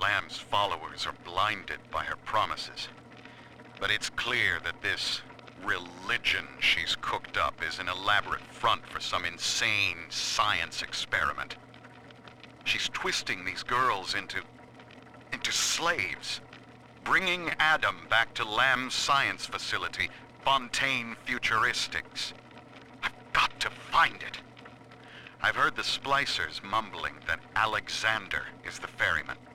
Lamb's followers are blinded by her promises. But it's clear that this religion she's cooked up is an elaborate front for some insane science experiment. She's twisting these girls into slaves, bringing Adam back to Lamb's science facility, Fontaine Futuristics. I've got to find it. I've heard the splicers mumbling that Alexander is the ferryman.